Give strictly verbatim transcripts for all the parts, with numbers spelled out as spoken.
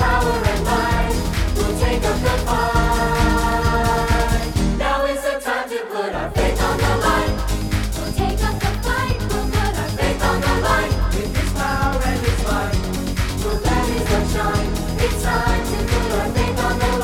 power and might, we'll take up the fight. Now is the time to put our faith on the line. We'll take up the fight, we'll put our Faith on the line. With His power and His might, we'll let His light shine. It's time to put our faith on the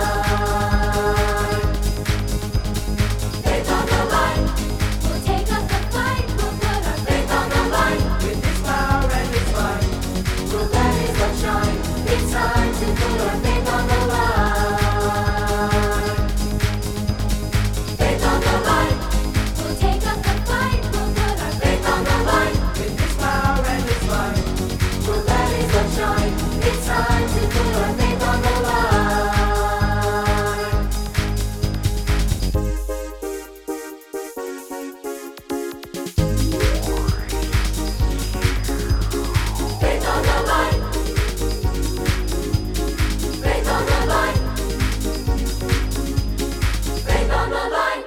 line. Faith on the line. We'll take up the fight, we'll put our Faith on the line. With His power and His might, we'll let His light shine. It's time to put our faith on the line. Faith on the line. We'll take up the fight, we'll put our Faith on the line. With His power and His might, we'll let His light shine. It's time to put our faith on the line. Faith on the line. Faith on the line. Faith on the line.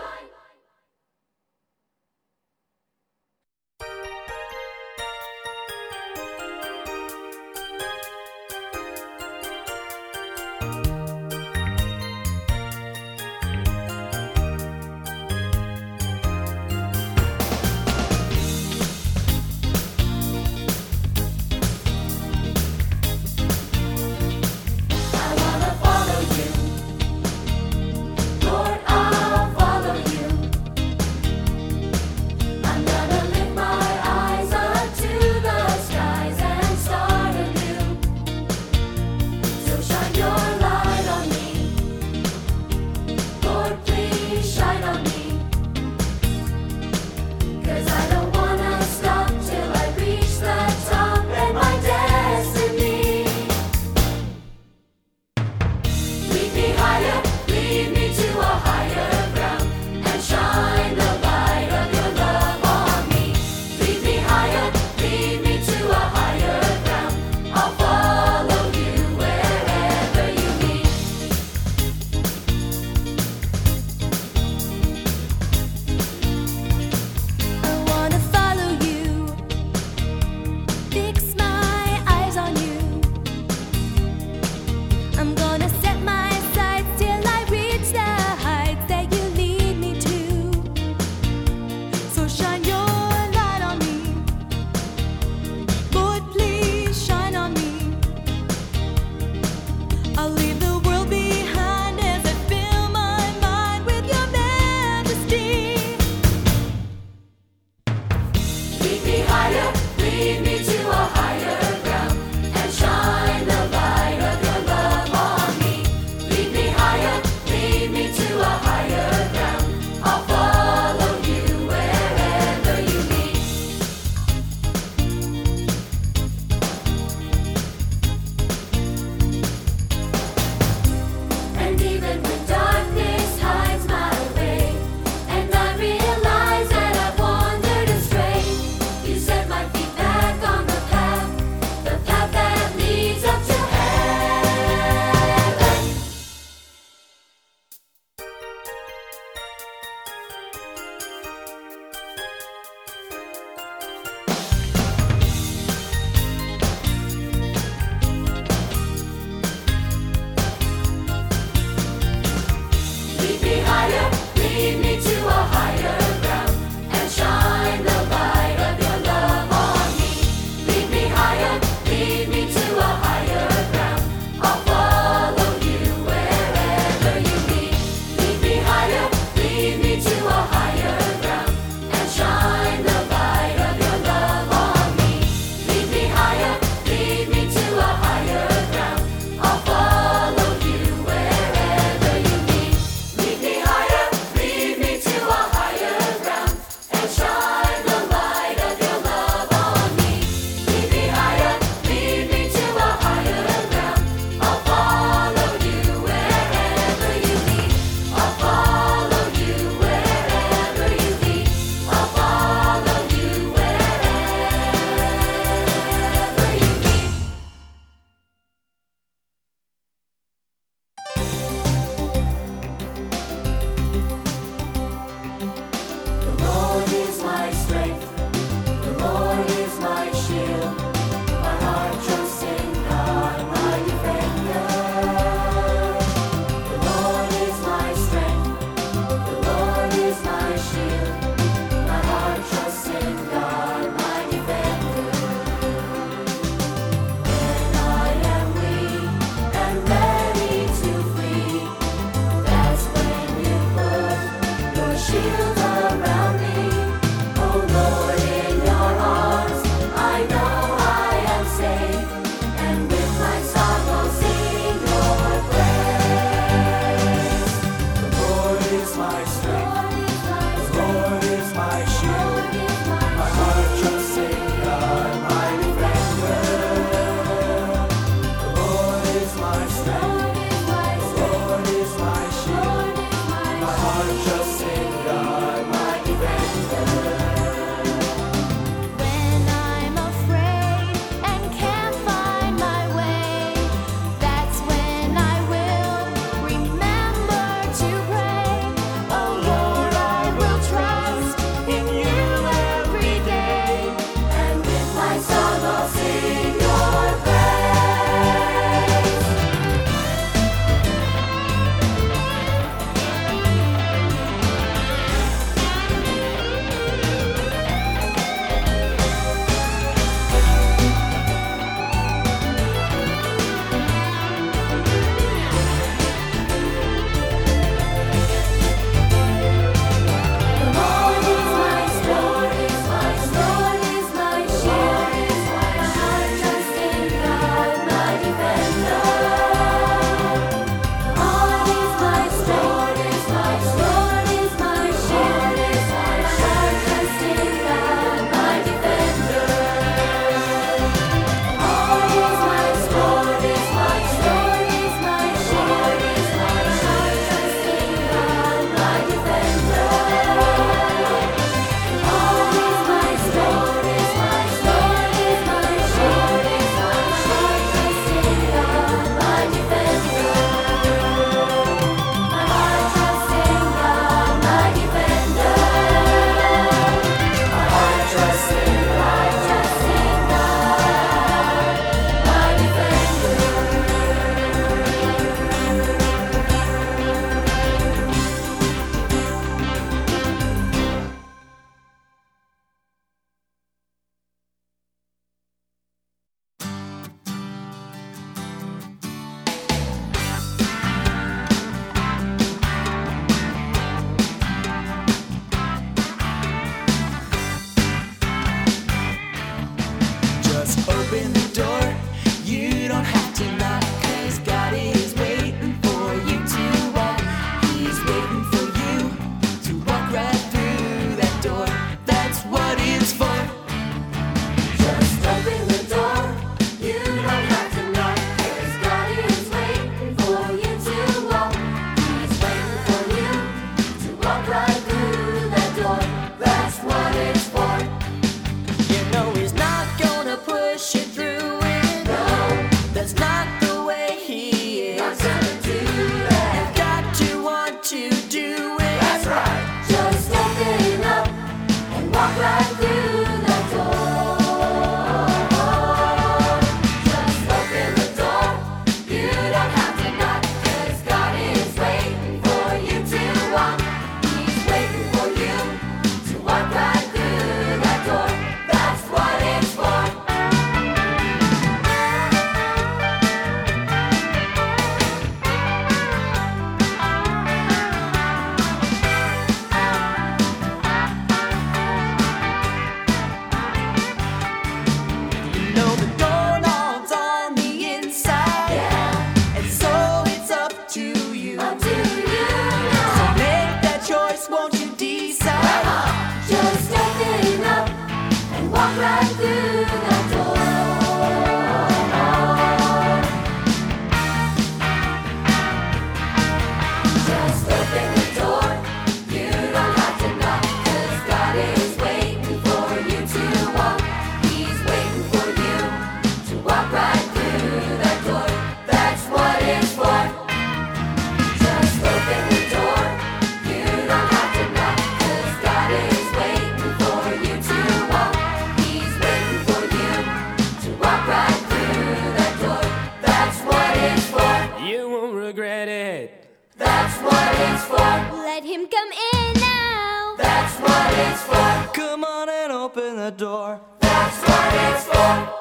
regret it. That's what it's for. Let him come in now. That's what it's for. Come on and open the door. That's what it's for.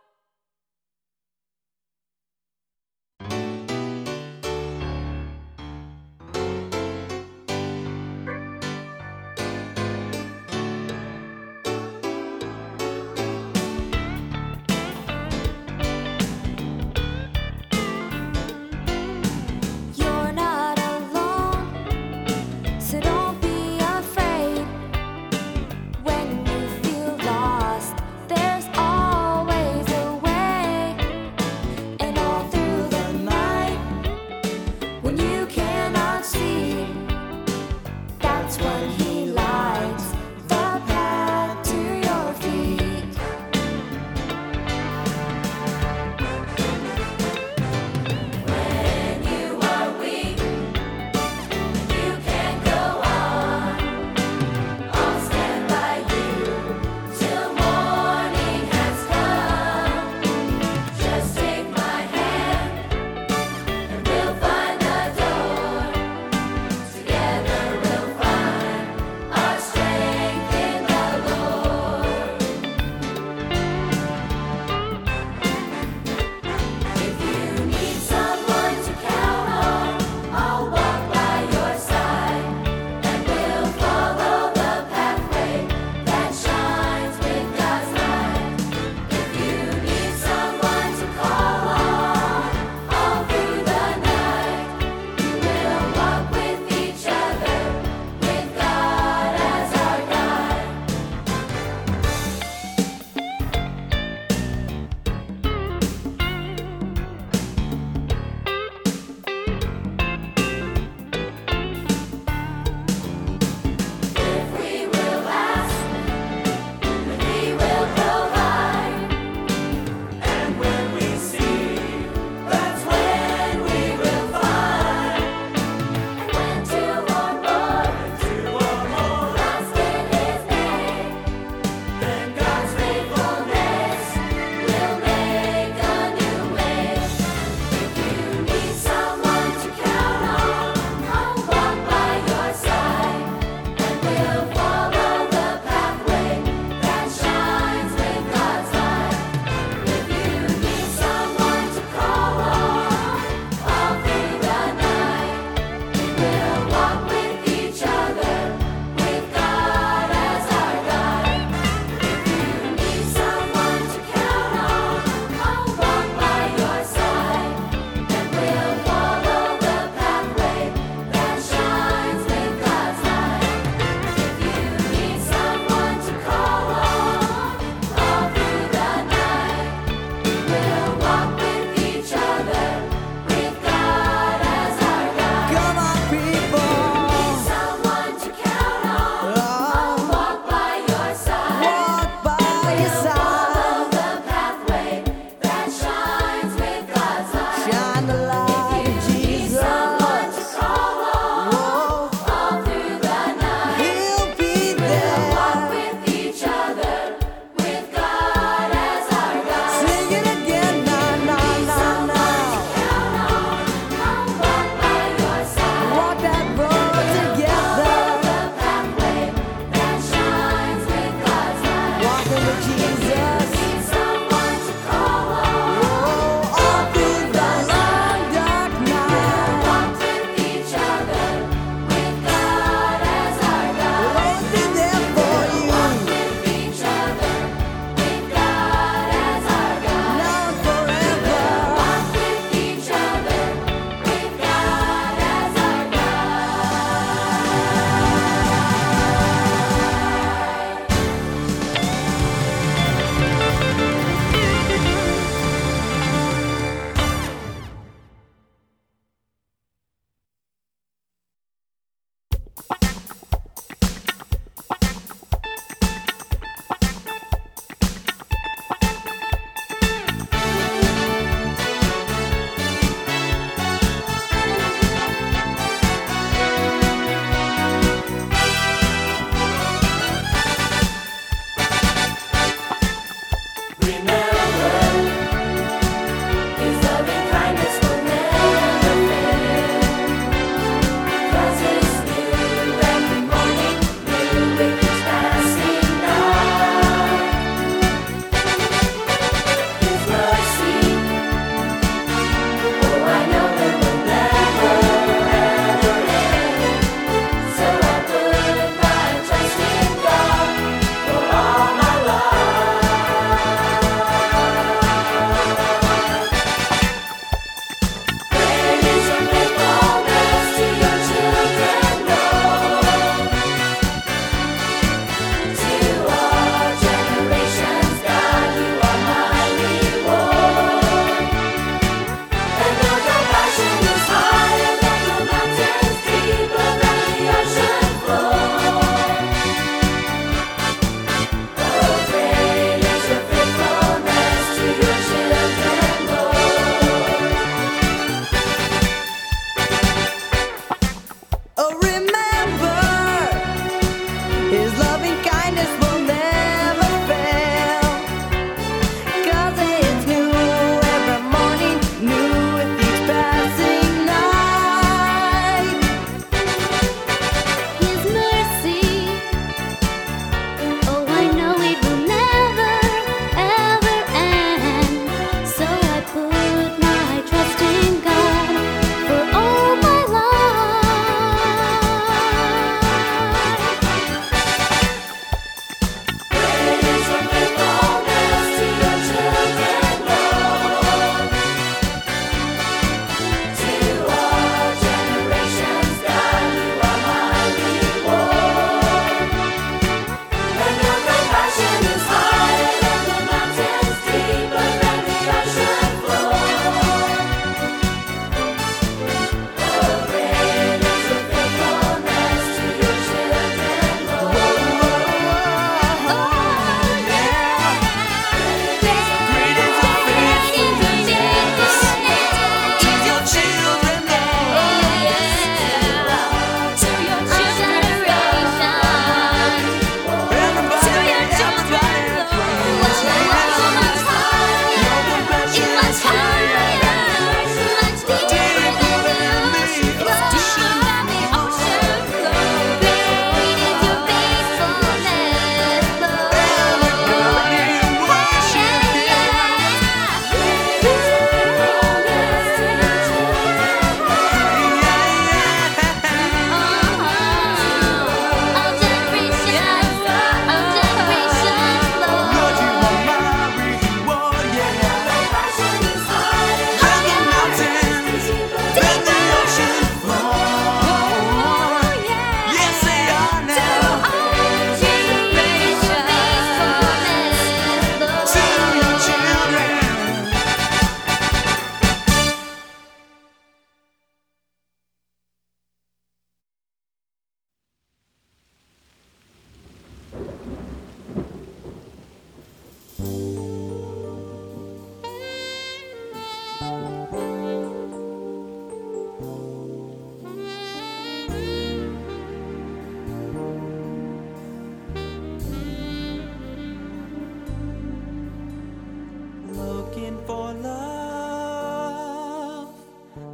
You're not alone, so don't be afraid. When you feel lost, there's always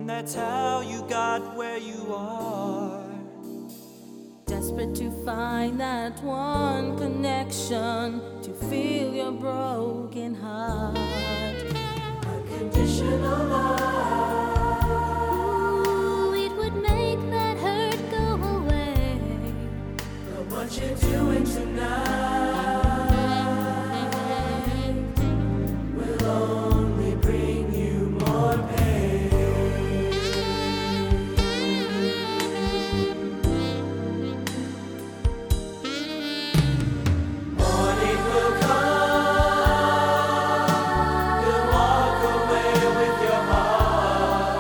and that's how you got where you are. Desperate to find that one connection to feel your broken heart. Unconditional love. Ooh, it would make that hurt go away. But what you're doing tonight will only bring you more pain. Morning will come. You'll walk away with your heart.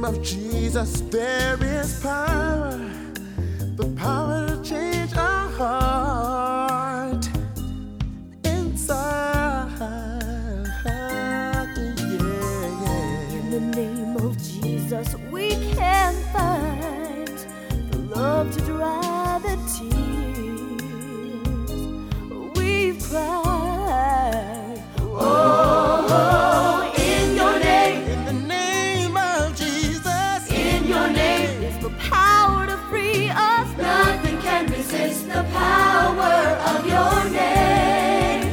of Jesus, there is power, the power to change our heart inside. Yeah, yeah. In the name of Jesus, we can find the love to dry the tears we've cried. Oh, in your name, In the name of Jesus, in your name is the power to free us. Nothing can resist the power of your name.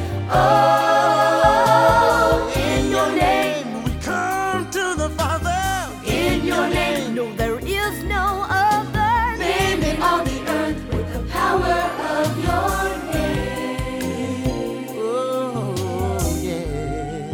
Oh, in your name, we come to the Father. in your name, No, there is no other name in all the earth with the power of your name. Oh, yeah.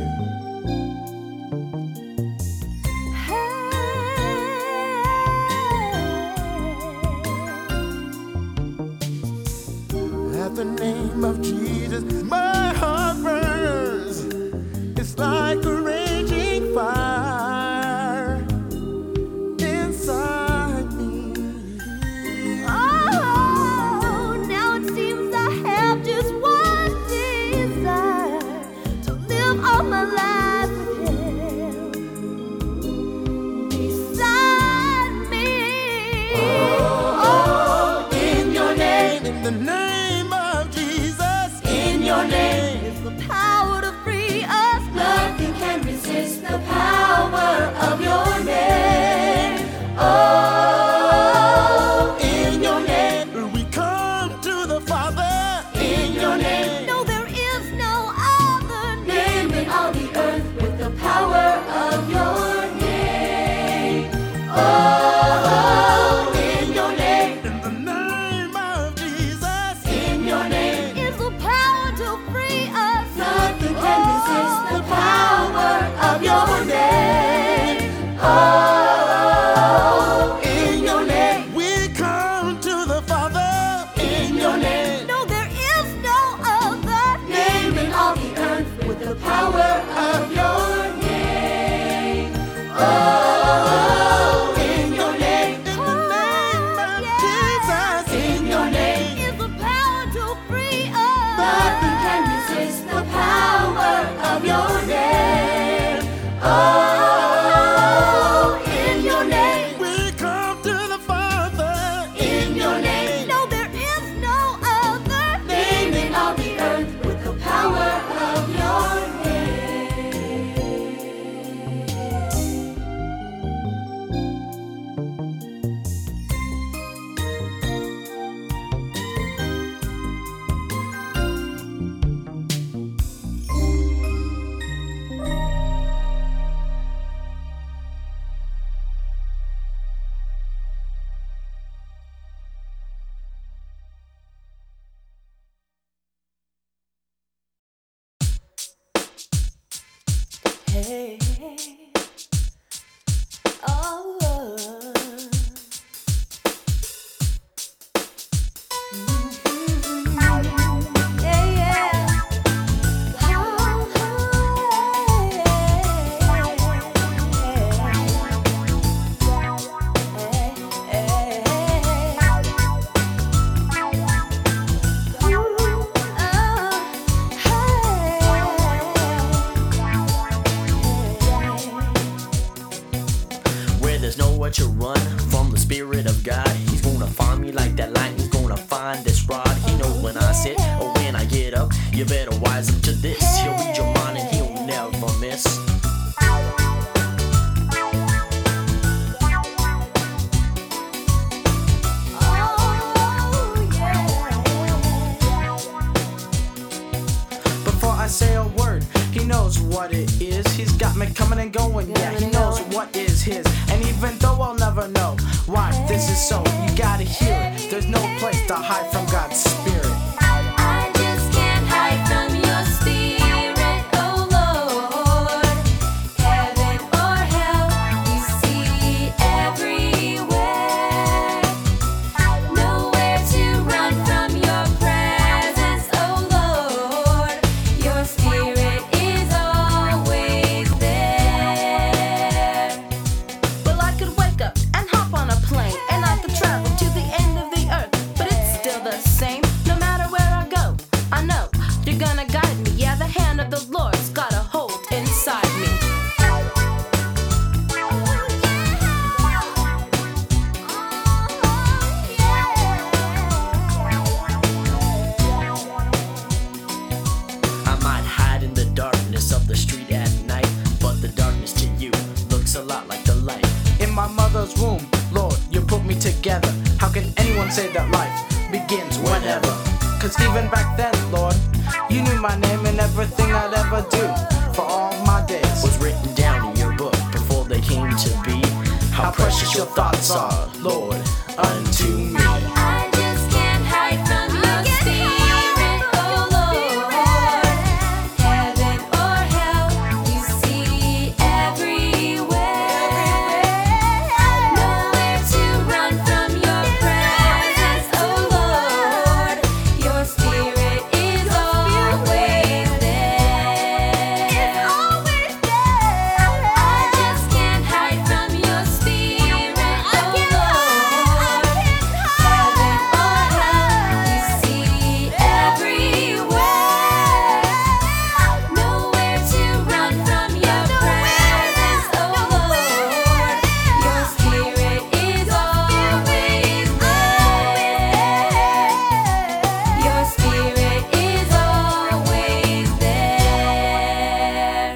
At the name of Jesus, my heart burns. It's like a raging fire inside me. Oh, now it seems I have just one desire, to live all my life with Him beside me. Oh, in your name, In the name of Jesus, in your name, It's the power to free us. nothing can resist the power of your name. Oh, in your name, we come to the Father. in your name, No, there is no other name. name in all the earth with the power of your name. Oh, in your name, In the name of Jesus, in your name, It's the power to free us. nothing can resist the power of your name. Oh, in your name, we come to the Father. in your name, No, there is no other name in all the earth with the power of your name. Oh, in your name, In the name of Jesus, in your name, It's the power to free us. nothing can resist the power of your name. Oh, in your name, we come to the Father. in your name, No, there is no other name in all the earth with the power of your name. Hey, oh, mm-hmm. Yeah, yeah. Oh, hey, hey, hey. Ooh, Where there's nowhere to run from the Spirit of God, He's gonna find me like that light. He's gonna find this rod. He knows when I sit or when I get up. You better wise up to this. He'll read your mind and he'll never miss. Before I say a word, He knows what it is. He's got me coming and going. Yeah, He knows what is His. And even though I'll never know why this is so, you gotta hear it. There's no place to hide from God's Spirit. I just can't hide from your spirit, oh Lord. Heaven or hell, you see everywhere. Nowhere to run from your presence, oh Lord. Your spirit is always there. Well, I could You're gonna guide me. Yeah, the hand of the Lord's got a hold inside me. I might hide in the darkness of the street at night, but the darkness to you looks a lot like the light. In my mother's womb, Lord, you put me together. How can anyone say that life begins whenever? Cause even back then, Lord, you knew my name and everything I'd ever do for all my days Was written down in your book before they came to be. How, How precious your thoughts are, Lord, unto me. I just can't hide from your spirit, oh Lord. Heaven or hell, you see everywhere. Nowhere to run from your presence, oh Lord. Your spirit is always there. I just can't hide from your spirit, oh Lord. Heaven or hell, you see everywhere. Nowhere to run from your presence, oh Lord. Your spirit is always there. Your spirit is always there.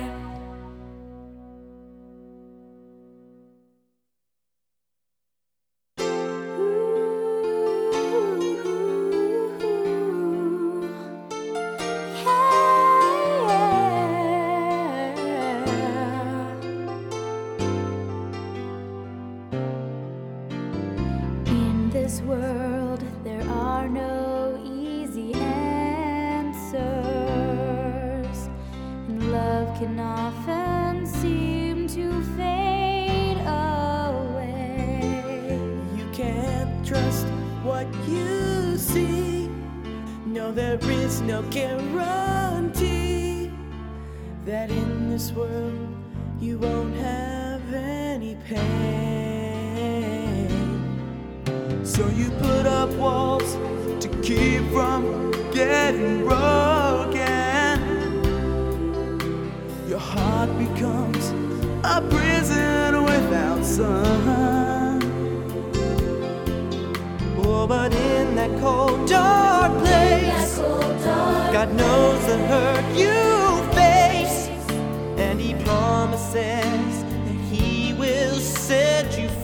In this world, there are no easy answers, and love can often seem to fade away. You can't trust what you see. No, there is no guarantee that in this world you won't have any pain. So you put up walls to keep from getting broken. Your heart becomes a prison without sun. Oh, but in that cold, dark place, God knows the hurt you face, and He promises that He will set you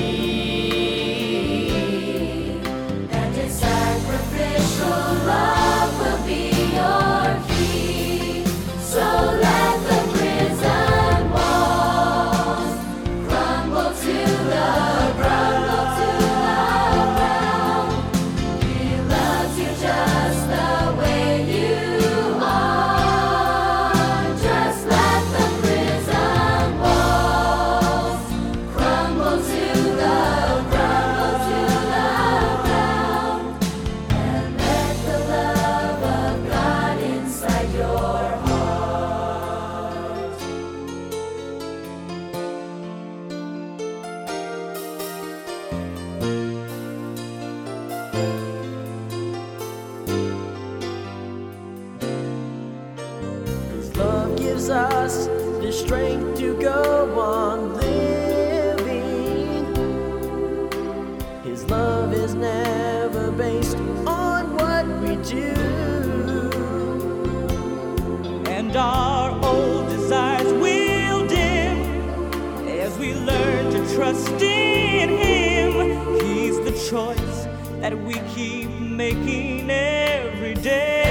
free. And His sacrificial love will be your key. So let the prison walls crumble to the ground, to the ground. He loves you just the way you are. Just let the prison walls crumble to the ground, to the ground. And let the love of God inside your heart. His love gives us the strength to go on living. His love is never based on what we do. And our old desires will dim as we learn to trust in Him. He's the choice that we keep making every day.